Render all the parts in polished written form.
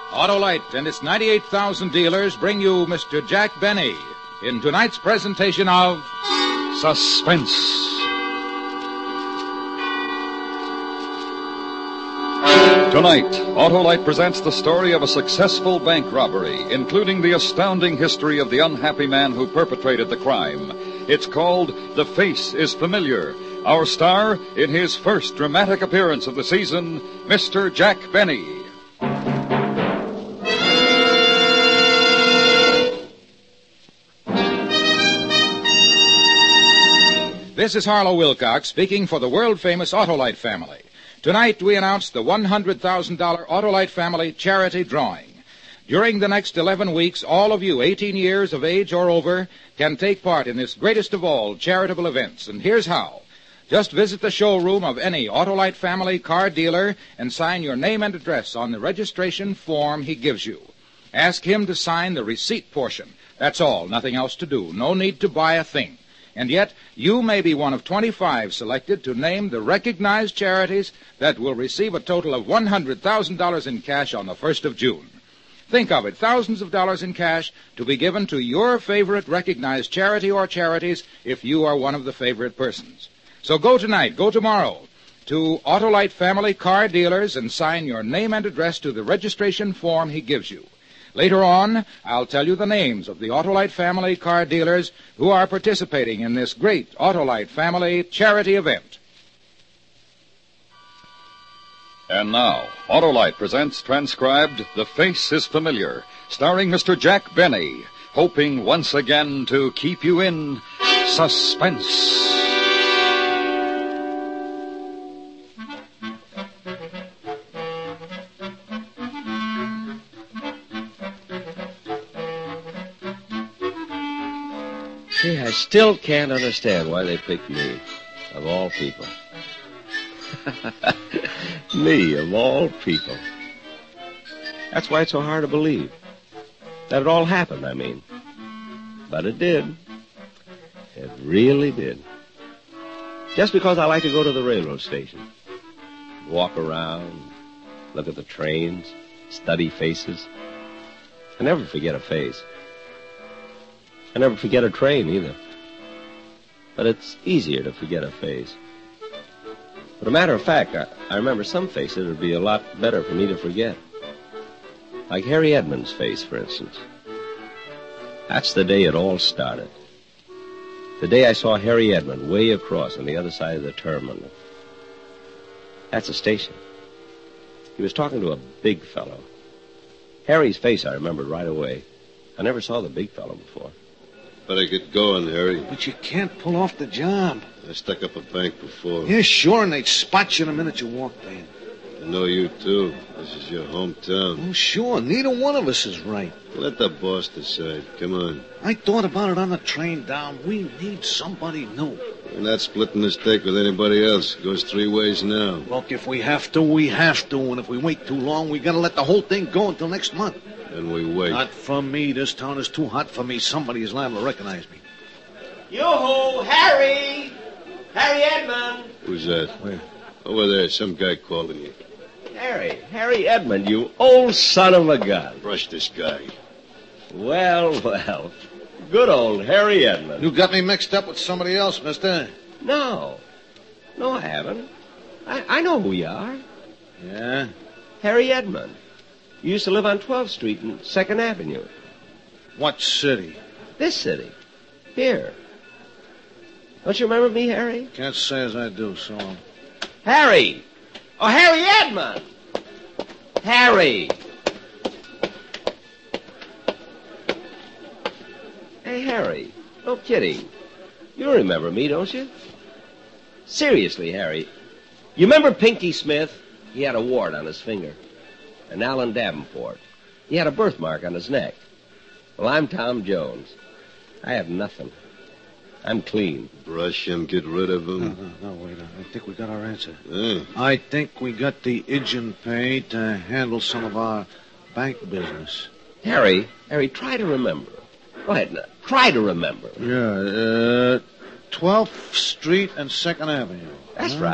Autolite and its 98,000 dealers bring you Mr. Jack Benny in tonight's presentation of Suspense. Tonight, Autolite presents the story of a successful bank robbery, including the astounding history of the unhappy man who perpetrated the crime. It's called The Face is Familiar. Our star, in his first dramatic appearance of the season, Mr. Jack Benny. This is Harlow Wilcox speaking for the world-famous Autolite family. Tonight we announce the $100,000 Autolite family charity drawing. During the next 11 weeks, all of you 18 years of age or over can take part in this greatest of all charitable events. And here's how. Just visit the showroom of any Autolite family car dealer and sign your name and address on the registration form he gives you. Ask him to sign the receipt portion. That's all. Nothing else to do. No need to buy a thing. And yet, you may be one of 25 selected to name the recognized charities that will receive a total of $100,000 in cash on the 1st of June. Think of it, thousands of dollars in cash to be given to your favorite recognized charity or charities if you are one of the favorite persons. So go tonight, go tomorrow to Autolite family car dealers and sign your name and address to the registration form he gives you. Later on, I'll tell you the names of the Autolite family car dealers who are participating in this great Autolite family charity event. And now, Autolite presents transcribed The Face is Familiar, starring Mr. Jack Benny, hoping once again to keep you in suspense. See, I still can't understand why they picked me, of all people. Me, of all people. That's why it's so hard to believe. That it all happened, I mean. But it did. It really did. Just because I like to go to the railroad station. Walk around, look at the trains, study faces. I never forget a face. I never forget a train, either. But it's easier to forget a face. But a matter of fact, I remember some faces it would be a lot better for me to forget. Like Harry Edmonds' face, for instance. That's the day it all started. The day I saw Harry Edmond way across on the other side of the terminal. That's the station. He was talking to a big fellow. Harry's face I remembered right away. I never saw the big fellow before. Better get going, Harry. But you can't pull off the job. I stuck up a bank before. Yeah, sure, and they'd spot you the minute you walked in. I know you, too. This is your hometown. Oh, sure. Neither one of us is right. Let the boss decide. Come on. I thought about it on the train down. We need somebody new. We're not splitting this take with anybody else. It goes 3 ways now. Look, if we have to, we have to. And if we wait too long, we gotta let the whole thing go until next month. Then we wait. Not for me. This town is too hot for me. Somebody is liable to recognize me. Yoo-hoo, Harry! Harry Edmond! Who's that? Where? Over there. Some guy calling you. Harry Edmond, you old son of a gun. Brush this guy. Well, good old Harry Edmond. You got me mixed up with somebody else, mister. No, I haven't. I know who you are. Yeah? Harry Edmond. You used to live on 12th Street and 2nd Avenue. What city? This city. Here. Don't you remember me, Harry? Can't say as I do, so... Harry! Oh, Harry Edmond! Harry! Hey, Harry. No kidding. You remember me, don't you? Seriously, Harry. You remember Pinky Smith? He had a wart on his finger. And Alan Davenport. He had a birthmark on his neck. Well, I'm Tom Jones. I have nothing. I'm clean. Brush him, get rid of him. No, wait. I think we got our answer. Yeah. I think we got the agent paid to handle some of our bank business. Harry, try to remember. Go ahead now. Try to remember. Yeah, 12th Street and 2nd Avenue. That's right.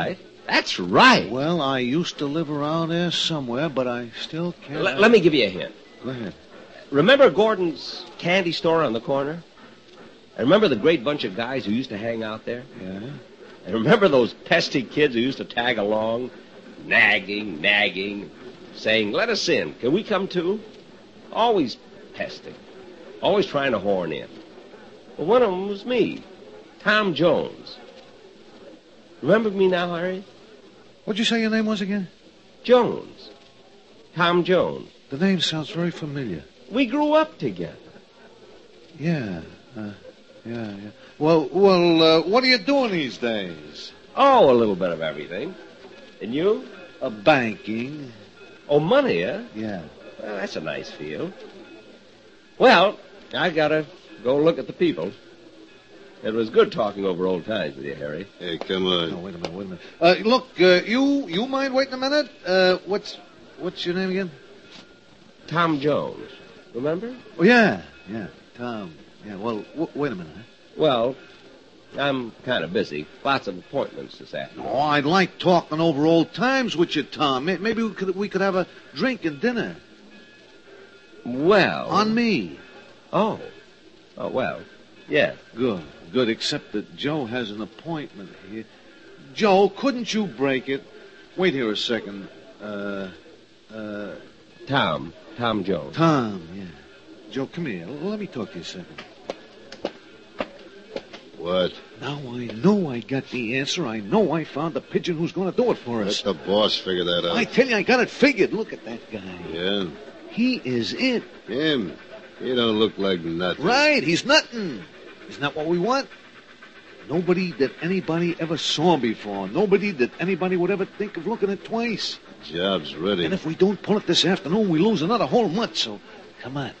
That's right. Well, I used to live around there somewhere, but I still can't... Let me give you a hint. Go ahead. Remember Gordon's candy store on the corner? And remember the great bunch of guys who used to hang out there? Yeah? And remember those pesky kids who used to tag along, nagging, saying, "Let us in. Can we come too?" Always pesting. Always trying to horn in. Well, one of them was me, Tom Jones. Remember me now, Harry? What'd you say your name was again? Jones. Tom Jones. The name sounds very familiar. We grew up together. Yeah. Yeah. Well, what are you doing these days? Oh, a little bit of everything. And you? Banking. Oh, money, huh? Yeah. Well, that's a nice field. Well, I gotta go look at the people. It was good talking over old times with you, Harry. Hey, come on. Oh, wait a minute. Look, you mind waiting a minute? What's your name again? Tom Jones. Remember? Oh, yeah, Tom. Yeah, well, wait a minute. Huh? Well, I'm kind of busy. Lots of appointments this afternoon. Oh, I'd like talking over old times with you, Tom. Maybe we could have a drink and dinner. Well... On me. Oh, well, yeah. Good, except that Joe has an appointment here. Joe, couldn't you break it? Wait here a second. Tom Jones. Tom, yeah. Joe, come here. Let me talk to you a second. What? Now I know I got the answer. I know I found the pigeon who's going to do it for us. Let the boss figure that out. I tell you, I got it figured. Look at that guy. Yeah? He is it. Him? He don't look like nothing. Right, he's nothing. Isn't that what we want? Nobody that anybody ever saw before. Nobody that anybody would ever think of looking at twice. Job's ready. And if we don't pull it this afternoon, we lose another whole month, so come on.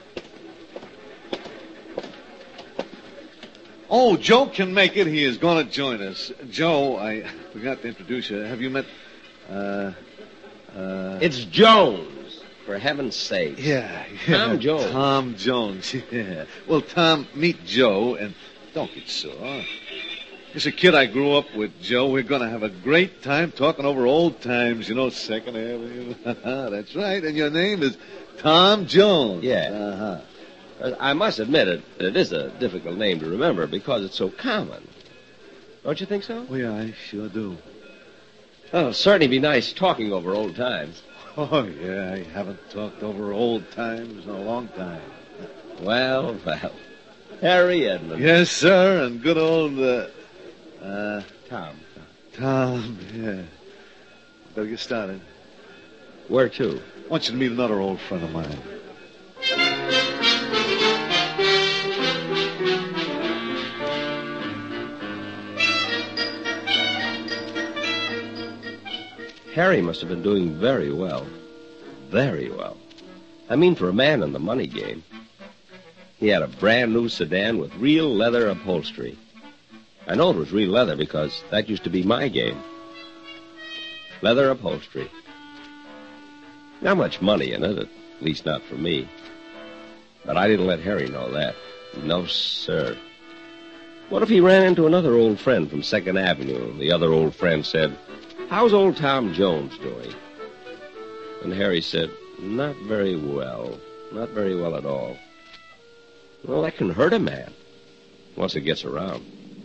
Oh, Joe can make it. He is going to join us. Joe, I forgot to introduce you. Have you met, It's Jones, for heaven's sake. Yeah. Tom Jones. Tom Jones, yeah. Well, Tom, meet Joe, and don't get sore. He's a kid I grew up with, Joe. We're going to have a great time talking over old times, you know, Second Avenue. That's right, and your name is Tom Jones. Yeah. Uh-huh. I must admit it is a difficult name to remember because it's so common. Don't you think so? Oh, yeah, I sure do. Oh, it'll certainly be nice talking over old times. Oh, yeah, I haven't talked over old times in a long time. Well. Harry Edmund. Yes, sir, and good old, Tom. Tom, yeah. Better get started. Where to? I want you to meet another old friend of mine. Harry must have been doing very well. Very well. I mean, for a man in the money game. He had a brand new sedan with real leather upholstery. I know it was real leather because that used to be my game. Leather upholstery. Not much money in it, at least not for me. But I didn't let Harry know that. No, sir. What if he ran into another old friend from 2nd Avenue, and the other old friend said, "How's old Tom Jones doing?" And Harry said, "Not very well. Not very well at all." Well, that can hurt a man once it gets around.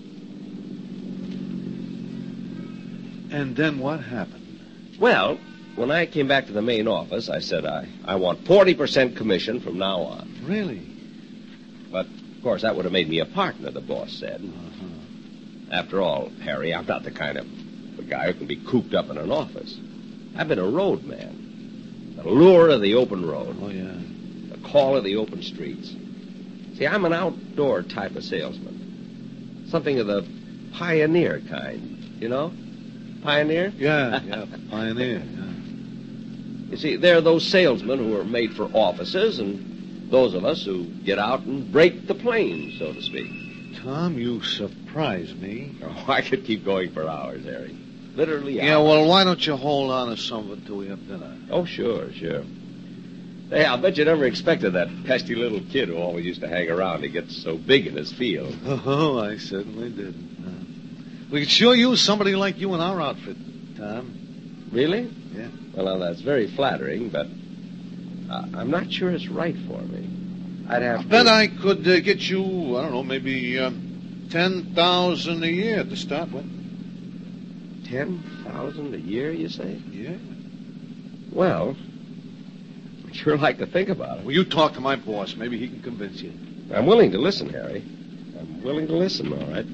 And then what happened? Well, when I came back to the main office, I said I want 40% commission from now on. Really? But, of course, that would have made me a partner, the boss said. Uh-huh. After all, Harry, I'm not the kind of a guy who can be cooped up in an office. I've been a road man. The lure of the open road. Oh, yeah. The call of the open streets. See, I'm an outdoor type of salesman. Something of the pioneer kind, you know? Pioneer? Yeah, pioneer. Yeah. You see, there are those salesmen who are made for offices and those of us who get out and break the plains, so to speak. Tom, you surprise me. Oh, I could keep going for hours, Harry. Literally hours. Yeah, well, why don't you hold on to some of it till we have dinner? Oh, sure. Hey, I'll bet you never expected that pesky little kid who always used to hang around to get so big in his field. Oh, I certainly did. We could sure use somebody like you in our outfit, Tom. Really? Yeah. Well, now, that's very flattering, but I'm not sure it's right for me. I'd have I to... bet I could get you, I don't know, maybe $10,000 a year to start with. 10,000 a year, you say? Yeah. Well, I'd sure like to think about it. Well, you talk to my boss. Maybe he can convince you. I'm willing to listen, Harry. I'm willing to listen, all right.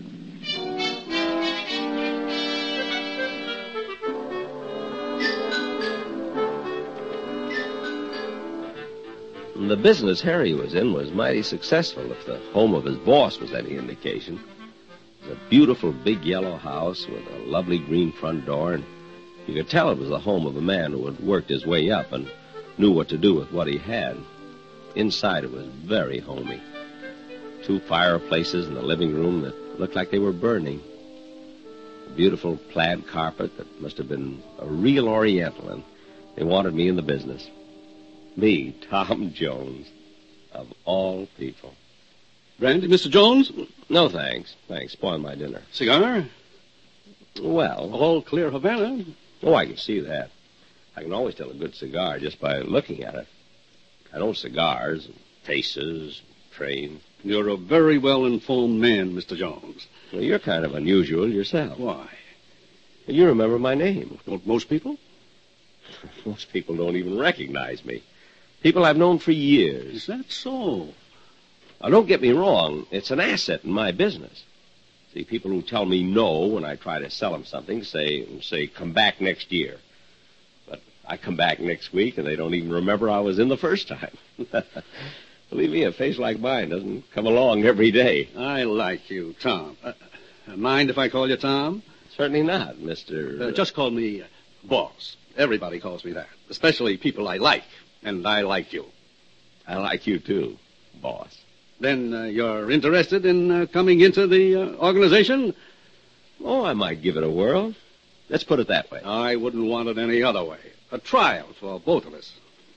The business Harry was in was mighty successful, if the home of his boss was any indication. It was a beautiful big yellow house with a lovely green front door, and you could tell it was the home of a man who had worked his way up and knew what to do with what he had. Inside it was very homey. 2 fireplaces in the living room that looked like they were burning. A beautiful plaid carpet that must have been a real Oriental, and they wanted me in the business. Me, Tom Jones, of all people. Brandy, Mr. Jones? No, thanks. Thanks. Spoil my dinner. Cigar? Well, All clear Havana? oh, I can see that. I can always tell a good cigar just by looking at it. I know cigars, and faces, trains. You're a very well-informed man, Mr. Jones. Well, you're kind of unusual yourself. Why? You remember my name. Don't most people? Most people don't even recognize me. People I've known for years. Is that so? Now, don't get me wrong. It's an asset in my business. See, people who tell me no when I try to sell them something say, come back next year. But I come back next week, and they don't even remember I was in the first time. Believe me, a face like mine doesn't come along every day. I like you, Tom. Mind if I call you Tom? Certainly not, Mr. Just call me Boss. Everybody calls me that, especially people I like, and I like you. I like you, too, boss. Then you're interested in coming into the organization? Oh, I might give it a whirl. Let's put it that way. I wouldn't want it any other way. A trial for both of us.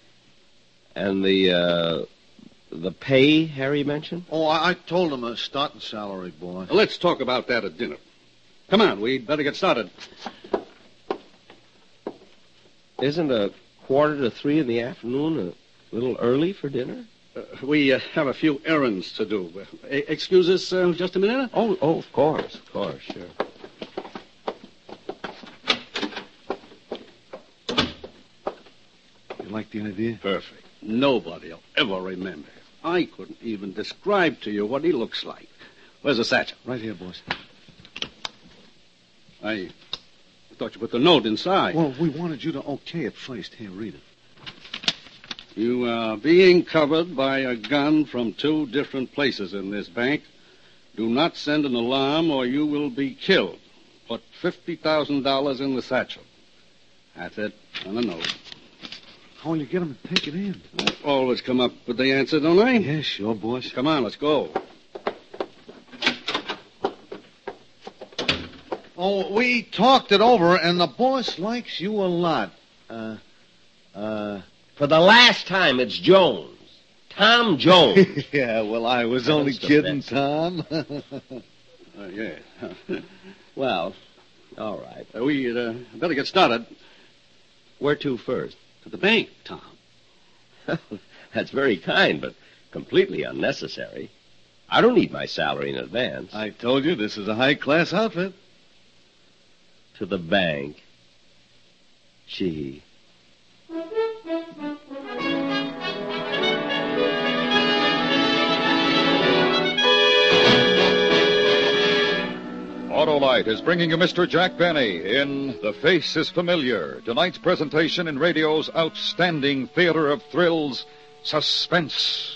And the pay Harry mentioned? Oh, I told him a starting salary, boss. Let's talk about that at dinner. Come on, we'd better get started. Isn't 2:45 in the afternoon a little early for dinner? We have a few errands to do. Excuse us just a minute? Oh, of course, sure. You like the idea? Perfect. Nobody'll ever remember. I couldn't even describe to you what he looks like. Where's the satchel? Right here, boss. I thought you put the note inside. Well, we wanted you to okay it first. Here, read it. You are being covered by a gun from 2 different places in this bank. Do not send an alarm or you will be killed. Put $50,000 in the satchel. That's it, on the note. How will you get him to take it in? I always come up with the answer, don't I? Yeah, sure, boss. Come on, let's go. Oh, we talked it over, and the boss likes you a lot. For the last time, it's Jones. Tom Jones. Yeah, well, I was only That's the kidding, best. Tom. Yeah. Well, all right. We better get started. Where to first? To the bank, Tom. That's very kind, but completely unnecessary. I don't need my salary in advance. I told you this is a high-class outfit. To the bank. Gee. Autolite is bringing you Mr. Jack Benny in The Face is Familiar, tonight's presentation in radio's outstanding theater of thrills, Suspense.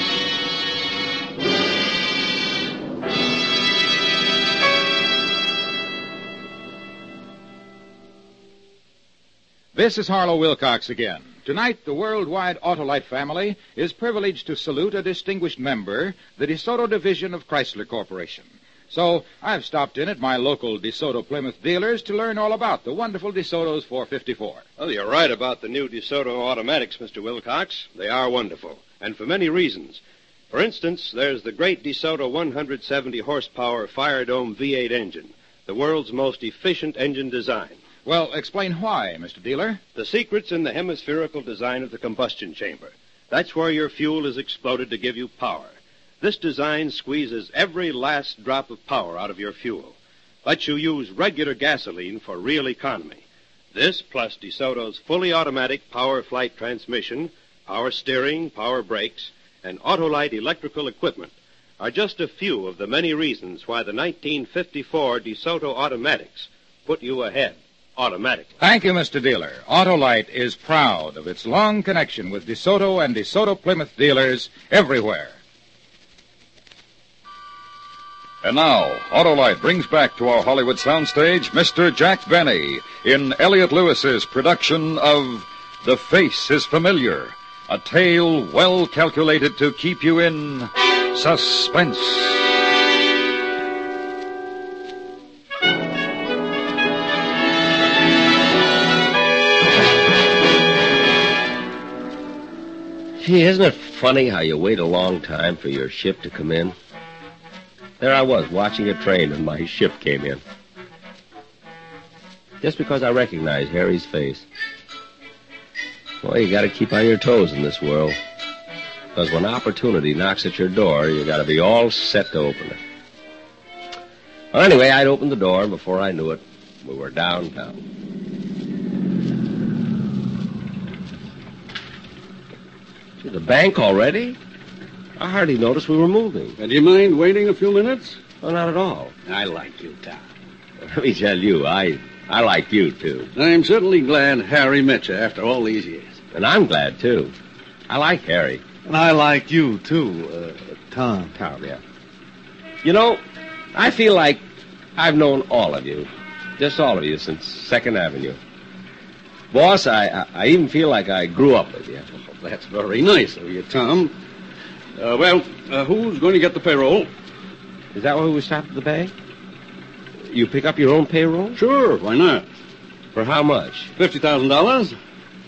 This is Harlow Wilcox again. Tonight, the worldwide Autolite family is privileged to salute a distinguished member, the DeSoto division of Chrysler Corporation. So, I've stopped in at my local DeSoto Plymouth dealers to learn all about the wonderful DeSoto's 454. Well, you're right about the new DeSoto automatics, Mr. Wilcox. They are wonderful, and for many reasons. For instance, there's the great DeSoto 170 horsepower Fire Dome V8 engine, the world's most efficient engine design. Well, explain why, Mr. Dealer. The secret's in the hemispherical design of the combustion chamber. That's where your fuel is exploded to give you power. This design squeezes every last drop of power out of your fuel. Lets you use regular gasoline for real economy. This, plus DeSoto's fully automatic power flight transmission, power steering, power brakes, and Autolite electrical equipment are just a few of the many reasons why the 1954 DeSoto automatics put you ahead automatically. Thank you, Mr. Dealer. Autolite is proud of its long connection with DeSoto and DeSoto Plymouth dealers everywhere. And now, Autolite brings back to our Hollywood soundstage Mr. Jack Benny in Elliot Lewis's production of The Face is Familiar, a tale well calculated to keep you in suspense. Gee, isn't it funny how you wait a long time for your ship to come in? There I was, watching a train, and my ship came in. Just because I recognized Harry's face. Well, you gotta keep on your toes in this world. Because when opportunity knocks at your door, you gotta be all set to open it. Well, anyway, I'd opened the door, and before I knew it, we were downtown. Gee, the bank already? I hardly noticed we were moving. Do you mind waiting a few minutes? Oh, not at all. I like you, Tom. Let me tell you, I like you, too. I'm certainly glad Harry met you after all these years. And I'm glad, too. I like Harry. And I like you, too, Tom. Tom, yeah. You know, I feel like I've known all of you. Just all of you since 2nd Avenue. Boss, I even feel like I grew up with you. Well, that's very nice of you, Tom. Who's going to get the payroll? Is that why we stopped at the bank? You pick up your own payroll? Sure, why not? For how much? $50,000.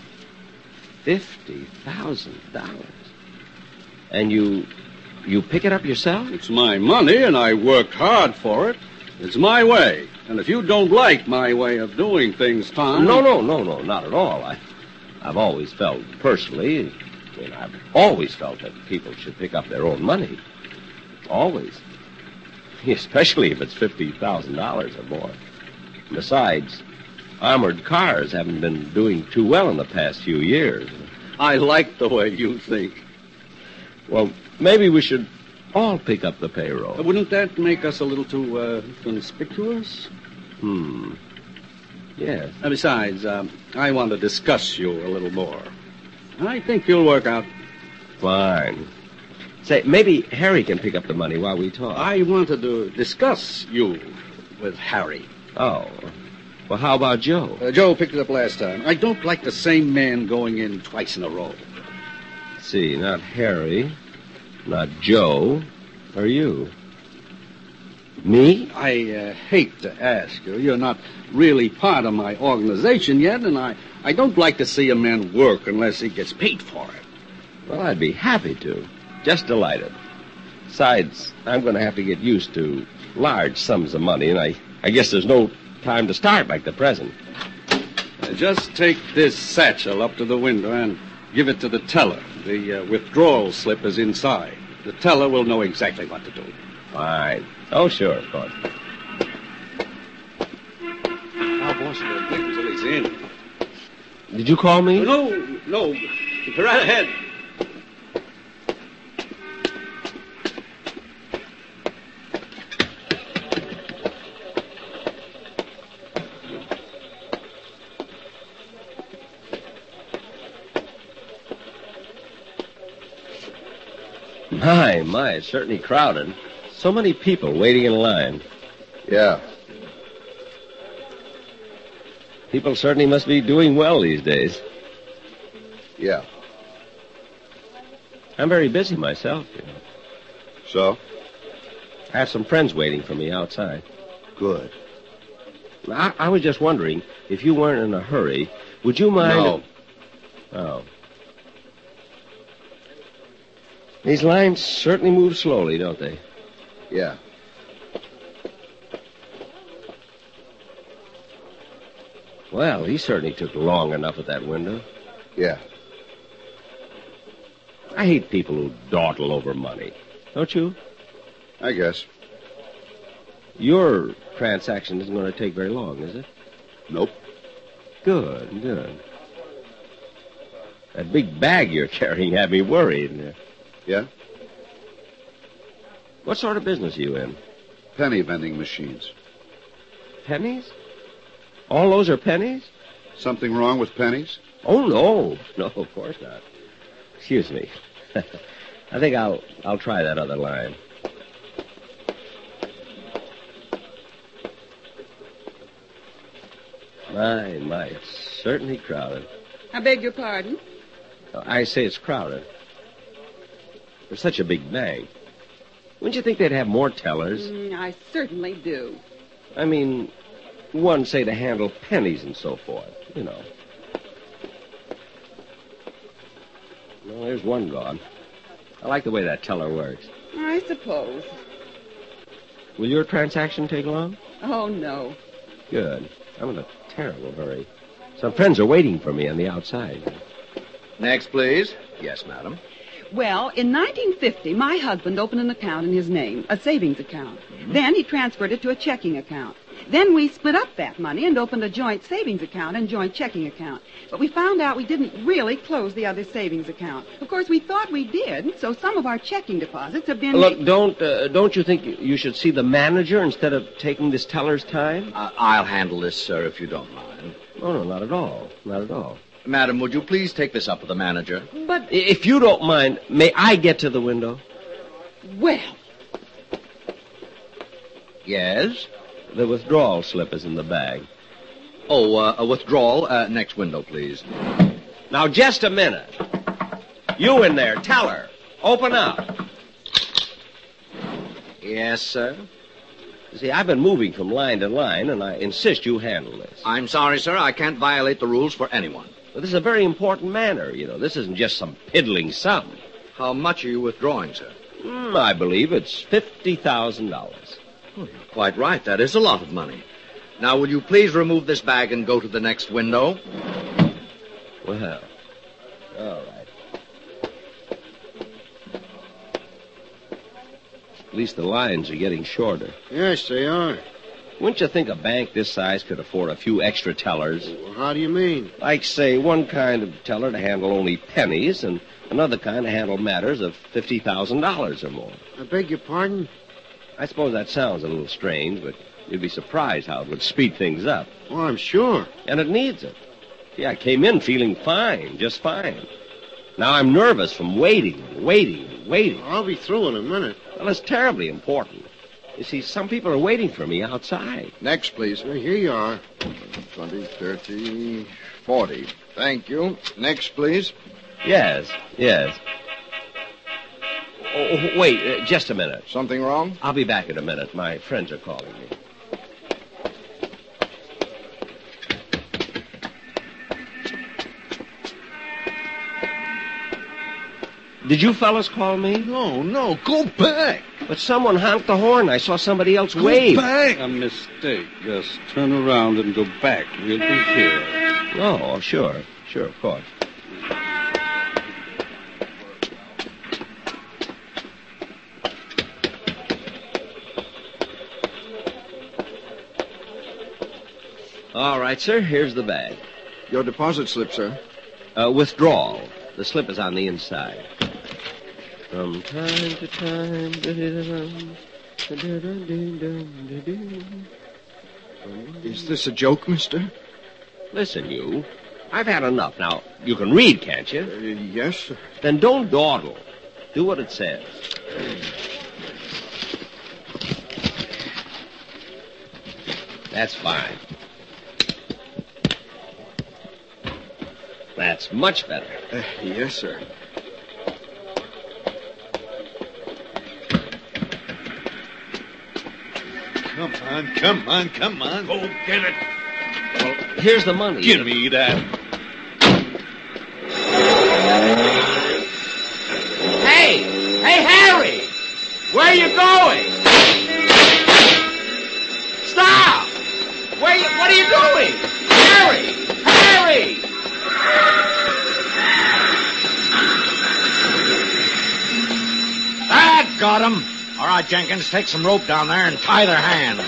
$50,000. And you pick it up yourself? It's my money, and I worked hard for it. It's my way. And if you don't like my way of doing things, Tom... No, not at all. I've always felt, personally, I've always felt that people should pick up their own money. Always. Especially if it's $50,000 or more. Besides, armored cars haven't been doing too well in the past few years. I like the way you think. Well, maybe we should all pick up the payroll. Wouldn't that make us a little too conspicuous? Yes. Besides, I want to discuss you a little more. I think you'll work out. Fine. Say, maybe Harry can pick up the money while we talk. I wanted to discuss you with Harry. Oh. Well, how about Joe? Joe picked it up last time. I don't like the same man going in twice in a row. See, not Harry, not Joe, or you. Me? I hate to ask you. You're not really part of my organization yet, and I don't like to see a man work unless he gets paid for it. Well, I'd be happy to. Just delighted. Besides, I'm going to have to get used to large sums of money, and I guess there's no time to start like the present. Just take this satchel up to the window and give it to the teller. The withdrawal slip is inside. The teller will know exactly what to do. Fine. Oh, sure, of course. Now, boss, wait until he's in. Did you call me? No. Go right ahead. My, it's certainly crowded. So many people waiting in line. Yeah. People certainly must be doing well these days. Yeah. I'm very busy myself, you know. So? I have some friends waiting for me outside. Good. I was just wondering, if you weren't in a hurry, would you mind... No. Oh. These lines certainly move slowly, don't they? Yeah. Well, he certainly took long enough at that window. Yeah. I hate people who dawdle over money. Don't you? I guess. Your transaction isn't going to take very long, is it? Nope. Good, good. That big bag you're carrying had me worried. Yeah? What sort of business are you in? Penny vending machines. Pennies? All those are pennies? Something wrong with pennies? Oh, no. No, of course not. Excuse me. I think I'll try that other line. My, it's certainly crowded. I beg your pardon? I say it's crowded. There's such a big bank. Wouldn't you think they'd have more tellers? I certainly do. I mean, one, say, to handle pennies and so forth, you know. Well, there's one gone. I like the way that teller works. I suppose. Will your transaction take long? Oh, no. Good. I'm in a terrible hurry. Some friends are waiting for me on the outside. Next, please. Yes, madam. Well, in 1950, my husband opened an account in his name, a savings account. Then he transferred it to a checking account. Then we split up that money and opened a joint savings account and joint checking account. But we found out we didn't really close the other savings account. Of course, we thought we did, so some of our checking deposits have been... Look, don't you think you should see the manager instead of taking this teller's time? I'll handle this, sir, if you don't mind. Oh, no, not at all. Not at all. Madam, would you please take this up with the manager? But... If you don't mind, may I get to the window? Well... Yes? The withdrawal slip is in the bag. Oh, a withdrawal. Next window, please. Now, just a minute. You in there, teller. Open up. Yes, sir? You see, I've been moving from line to line, and I insist you handle this. I'm sorry, sir. I can't violate the rules for anyone. But this is a very important matter, you know. This isn't just some piddling sum. How much are you withdrawing, sir? I believe it's $50,000. Oh, you're quite right. That is a lot of money. Now, will you please remove this bag and go to the next window? Well, all right. At least the lines are getting shorter. Yes, they are. Wouldn't you think a bank this size could afford a few extra tellers? Well, how do you mean? Like, say, one kind of teller to handle only pennies and another kind to handle matters of $50,000 or more. I beg your pardon? I suppose that sounds a little strange, but you'd be surprised how it would speed things up. Oh, I'm sure. And it needs it. See, I came in feeling fine, just fine. Now I'm nervous from waiting. I'll be through in a minute. Well, it's terribly important. You see, some people are waiting for me outside. Next, please. Here you are. 20, 30, 40. Thank you. Next, please. Yes. Oh, wait, just a minute. Something wrong? I'll be back in a minute. My friends are calling me. Did you fellas call me? No. Go back. But someone honked the horn. I saw somebody else wave. Go back. A mistake. Just turn around and go back. We'll be here. Oh, sure, of course. All right, sir, here's the bag. Your deposit slip, sir. Withdrawal. The slip is on the inside. From time to time. Is this a joke, mister? Listen, you. I've had enough. Now, you can read, can't you? Yes, sir. Then don't dawdle. Do what it says. That's fine. That's much better. Yes, sir. Come on. Go get it. Well, here's the money. Give me that. Hey, Harry! Where are you going? Stop! What are you doing? Harry! got him? All right, Jenkins, take some rope down there and tie their hands.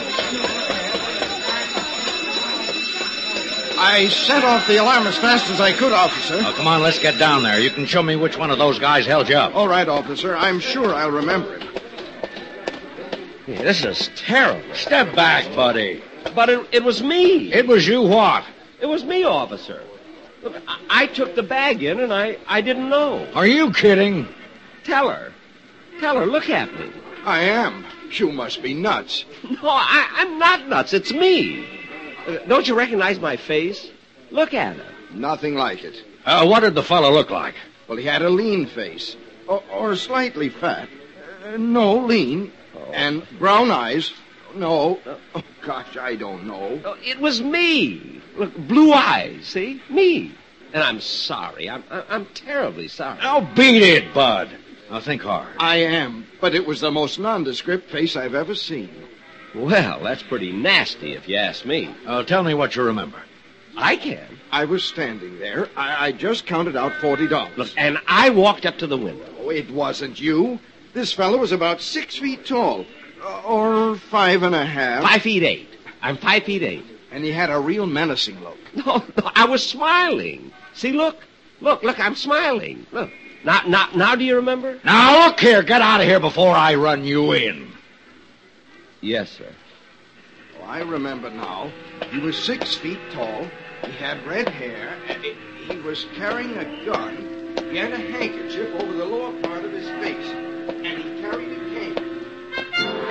I set off the alarm as fast as I could, officer. Oh, come on, let's get down there. You can show me which one of those guys held you up. All right, officer. I'm sure I'll remember it. Hey, this is terrible. Step back, buddy. But it was me. It was you what? It was me, officer. Look, I took the bag in, and I didn't know. Are you kidding? Tell her, look at me. I am. You must be nuts. No, I'm not nuts. It's me. Don't you recognize my face? Look at it. Nothing like it. What did the fellow look like? Well, he had a lean face. Or slightly fat. No, lean. Oh. And brown eyes. No. Oh, gosh, I don't know. Oh, it was me. Look, blue eyes, see? Me. And I'm sorry. I'm terribly sorry. Oh, beat it, Bud. Now, think hard. I am. But it was the most nondescript face I've ever seen. Well, that's pretty nasty, if you ask me. Tell me what you remember. I can. I was standing there. I just counted out $40. Look, and I walked up to the window. Oh, it wasn't you. This fellow was about 6 feet tall. Or 5.5. 5 feet 8. I'm 5 feet 8. And he had a real menacing look. No, I was smiling. See, look, I'm smiling. Look. Now, do you remember? Now, look here. Get out of here before I run you in. Yes, sir. Oh, I remember now. He was 6 feet tall. He had red hair. And he was carrying a gun. He had a handkerchief over the lower part of his face. And he carried a cane.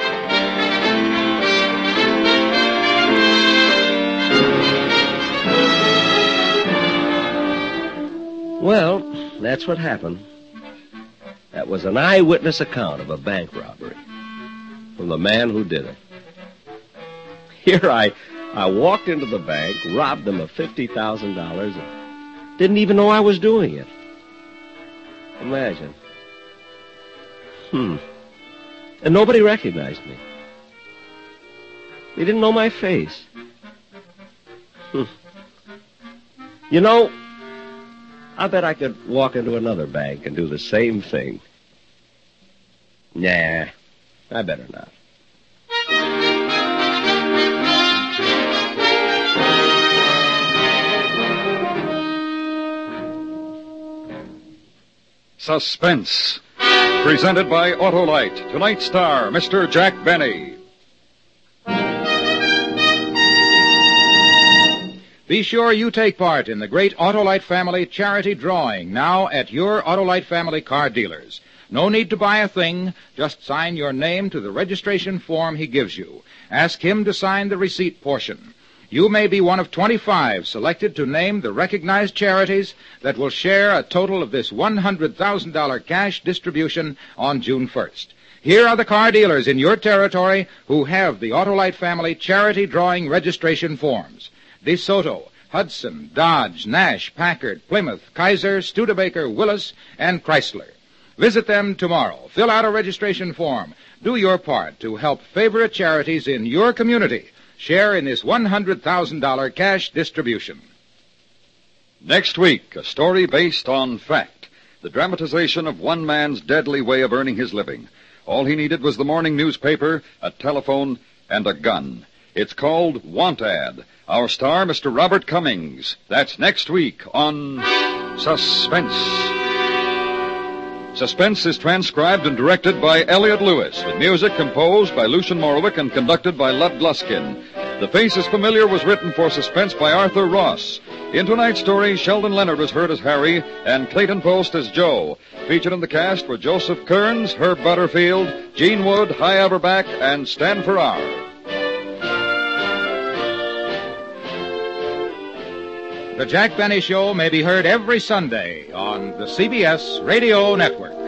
Well, that's what happened. That was an eyewitness account of a bank robbery from the man who did it. Here I walked into the bank, robbed them of $50,000, and didn't even know I was doing it. Imagine. And nobody recognized me. They didn't know my face. You know, I bet I could walk into another bank and do the same thing. Nah, I better not. Suspense. Presented by Autolite. Tonight's star, Mr. Jack Benny. Be sure you take part in the great Autolite family charity drawing now at your Autolite family car dealers. No need to buy a thing. Just sign your name to the registration form he gives you. Ask him to sign the receipt portion. You may be one of 25 selected to name the recognized charities that will share a total of this $100,000 cash distribution on June 1st. Here are the car dealers in your territory who have the Autolite family charity drawing registration forms. DeSoto, Hudson, Dodge, Nash, Packard, Plymouth, Kaiser, Studebaker, Willis, and Chrysler. Visit them tomorrow. Fill out a registration form. Do your part to help favorite charities in your community share in this $100,000 cash distribution. Next week, a story based on fact. The dramatization of one man's deadly way of earning his living. All he needed was the morning newspaper, a telephone, and a gun. It's called Want Ad. Our star, Mr. Robert Cummings. That's next week on Suspense. Suspense is transcribed and directed by Elliott Lewis, with music composed by Lucian Morowick and conducted by Lud Gluskin. The Face is Familiar was written for Suspense by Arthur Ross. In tonight's story, Sheldon Leonard was heard as Harry and Clayton Post as Joe. Featured in the cast were Joseph Kearns, Herb Butterfield, Gene Wood, Hy Averback, and Stan Farrar. The Jack Benny Show may be heard every Sunday on the CBS Radio Network.